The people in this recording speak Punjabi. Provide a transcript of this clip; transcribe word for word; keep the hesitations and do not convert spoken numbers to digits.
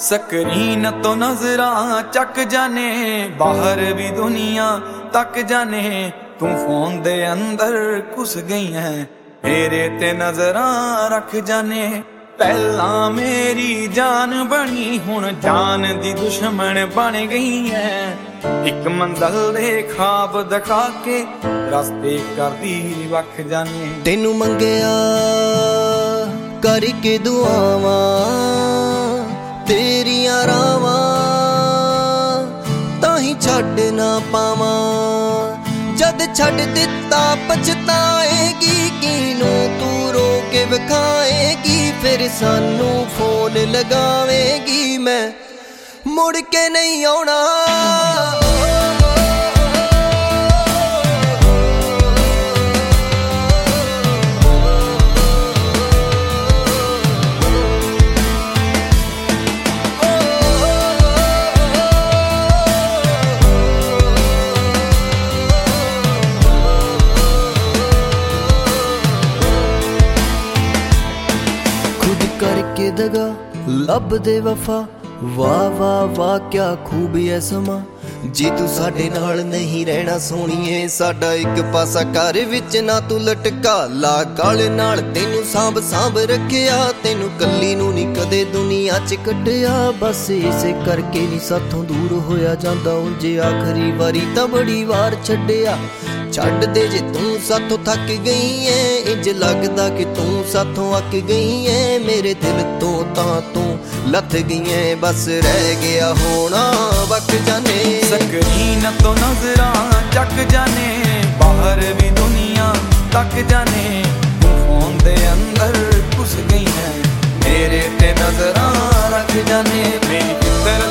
ਸਕਰੀਨ ਤੋਂ ਨਜ਼ਰਾਂ ਚੱਕ ਜਾਨੇ, ਬਾਹਰ ਵੀ ਦੁਨੀਆ ਤੱਕ ਜਾਨੇ। ਤੂੰ ਫੋਨ ਦੇ ਅੰਦਰ ਘੁਸ ਗਈ ਹੈ, ਮੇਰੇ ਤੇ ਨਜ਼ਰਾਂ ਰੱਖ ਜਾਨੇ। ਪਹਿਲਾਂ ਮੇਰੀ ਜਾਨ ਬਣੀ, ਹੁਣ ਜਾਨ ਦੀ ਦੁਸ਼ਮਣ ਬਣ ਗਈ ਹੈ। ਇੱਕ ਮੰਜ਼ਲ ਦੇ ਖਾਬ ਦਿਖਾ ਕੇ ਰਸਤੇ ਕਰਦੀ ਵੱਖ ਜਾਨੇ। ਤੈਨੂੰ ਮੰਗਿਆ ਕਰਕੇ ਦੁਆਵਾਂ, ਤੇਰੀਆਂ ਰਾਵਾਂ ਤਾਂ ਹੀ ਛੱਡ ਨਾ ਪਾਵਾਂ। ਜਦ ਛੱਡ ਦਿੱਤਾ ਪਛਤਾਏਗੀ, ਕਿਨੂੰ ਤੂੰ ਰੋ ਕੇ ਵਿਖਾਏਗੀ। ਫਿਰ ਸਾਨੂੰ ਫੋਨ ਲਗਾਵੇਂਗੀ, ਮੈਂ ਮੁੜ ਕੇ ਨਹੀਂ ਆਉਣਾ। करके दगा लब दे वफा, वाह वाह वाह क्या खूब है समा। जी तू साडे नाल नहीं रहना सोहणीए, साडा एक पासा घर विच ना तू लटका ला। गल नाल तैनू सांभ सांभ रखिया, तैनू कल्ली नू नी कदे दुनिया च कड्डिया। बस इसे करके नी साथों दूर होया जांदा, उंजे आखरी वारी तां बड़ी वार छड्डिया। छड्ड दे जे तू साथों थक गई है, इंज लगदा कि तू साथों अक गई है। मेरे दिल तो तां तू लथ गई है, बस रह गया होना वक जाने। ਸਕਰੀਨ ਤੋਂ ਨਜ਼ਰਾਂ ਚੱਕ ਜਾਨੇ, ਬਾਹਰ ਵੀ ਦੁਨੀਆ ਤੱਕ ਜਾਨੇ। ਤੂੰ ਫੋਨ ਦੇ ਅੰਦਰ ਘੁਸ ਗਈ ਹੈ, ਮੇਰੇ ਤੇ ਨਜ਼ਰਾਂ ਰੱਖ ਜਾਨੇ। ਮੇਰੀ ਫਿਕਰ